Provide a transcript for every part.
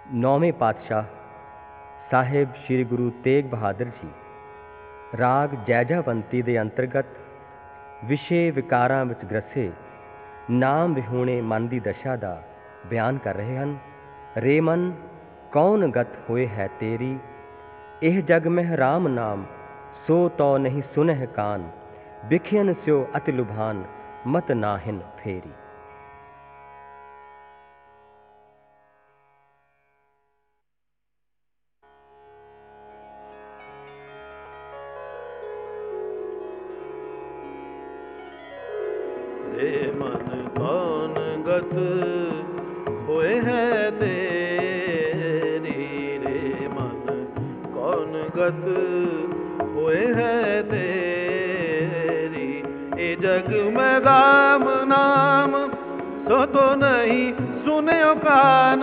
नौवें पातशाह साहिब श्री गुरु तेग बहादुर जी राग जैजावंती ਦੇ ਅੰਤਰਗਤ ਵਿਸ਼ੇ ਵਿਕਾਰਾਂ ਵਿੱਚ ਗ੍ਰਸੇ ਨਾਮ ਵਿਹੂਣੇ ਮਨ ਦੀ ਦਸ਼ਾ ਦਾ ਬਿਆਨ ਕਰ ਰਹੇ ਹਨ। ਰੇ ਮਨ ਕੌਣ ਗਤ ਹੋਏ ਹੈ ਤੇਰੀ, ਇਹ ਜਗ ਮਹਿ ਰਾਮ ਨਾਮ ਸੋ ਤੋ ਨਹੀਂ ਸੁਨਹਿ ਕਾਨ, ਬਿਖਿਅਨ ਸਿਓ ਅਤਿ ਲੁਭਾਨ ਮਤ ਨਾਹਿਨ ਫੇਰੀ। रे मन कौन गत होए है तेरी, रे मन कौन गत होए है तेरी। ए जग में राम नाम सो तो नहीं सुने कान,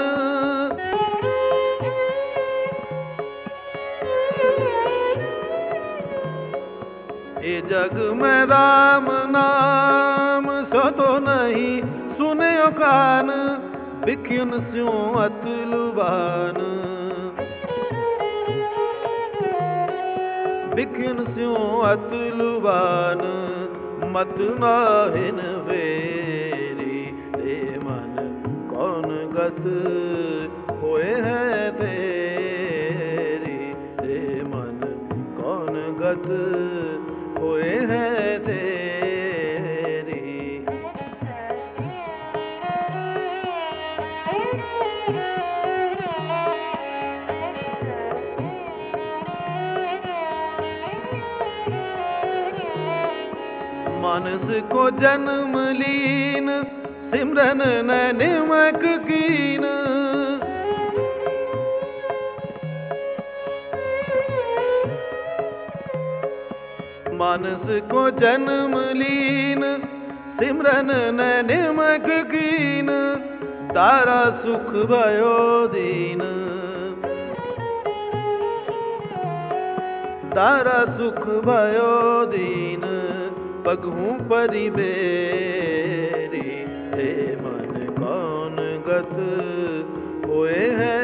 ए जग में राम नाम सो तो नहीं सुने कान, बिखिन स्यों अत लुभान, बिखिन स्यों अत लुभान मत नाहिन फेरी। रे मन कौन गत होए है तेरी, रे मन कौन गत होए है तेरी। मानस को जन्म लीन सिमरन न निमक कीन, मानस को जन्म लीन सिमरन न निमक कीन, तारा सुख भयो दीन, तारा सुख भयो दीन पगहूँ परि बेरी। हे मन कौन गत होए है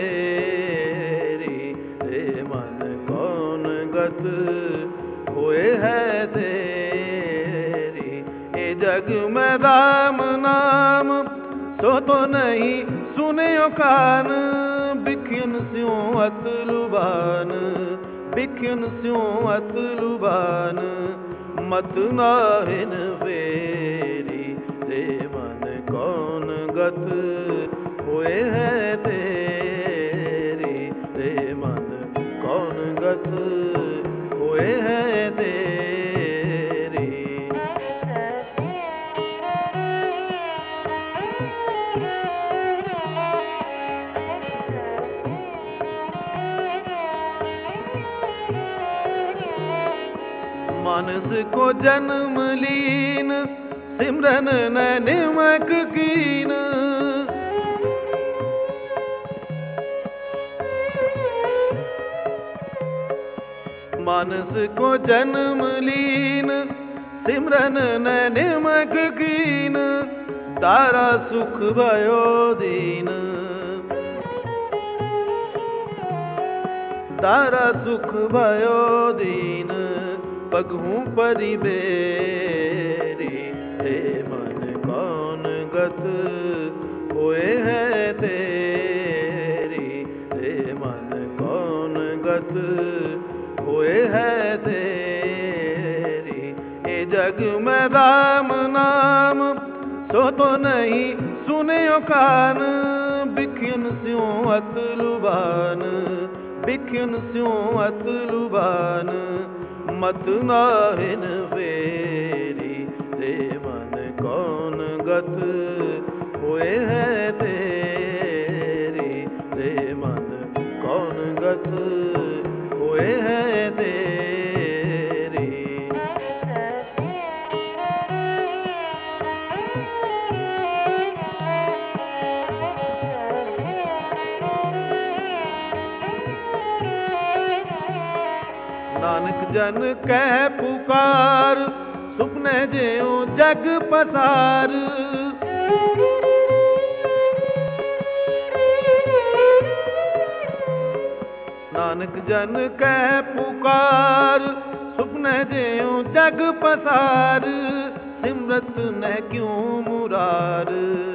तेरी, हे मन कौन गत होए है तेरी। ए जग में राम नाम सो तो नहीं सुने कान, बिखिन स्यों अत लुभान, बिखिन स्यों अत लुभान मत नाहिन फेरी। रे मन कौन गत होए है तेरी, रे मन कौन गत होए है तेरी। मानस को जन्म लीन सिमरन न निमक कीन, मानस को जन्म लीन सिमरन न निमक कीन, तारा सुख भयो दीन, तारा सुख भयो दीन पगहूँ परि बेरी। हे मन कौन गत होए है तेरी, हे मन कौन गत होए है तेरी। ए जग में राम नाम सो तो नहीं सुने कान, बिखिन स्यों अत लुभान, बिखिन स्यों अत लुभान मत नाहिन फेरी। रे मन कौन गत होए है तेरी, रे मन कौन गत होए है तेरी। नानक जन कह पुकार सुपने ज्यों जग पसार, नानक जन कह पुकार, सुपने ज्यों जग पसार, सिमरत न क्यों मुरार।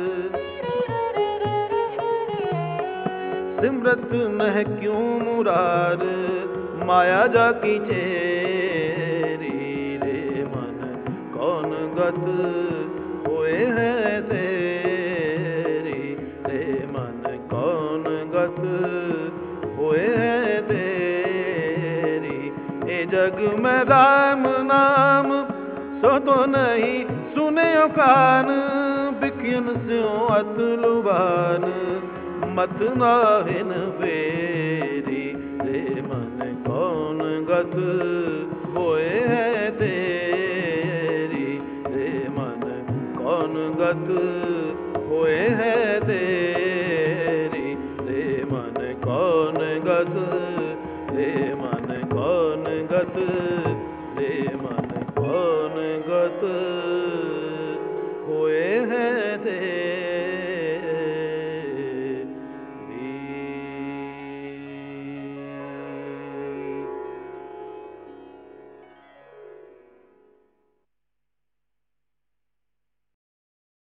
सिमरत न क्यों मुरार, माया जाकी चेरी, रे मन कौन गत होए है तेरी, रे मन कौन गत होए है तेरी। ए जग में राम नाम सो तो नहीं सुने कान, बिकिन स्यों अत लुभान, मत नाहिन फेरी, रे मन कौन गत होए है तेरी, रे मन कौन गत होए है तेरी, रे मन कौन गत, रे मन कौन गत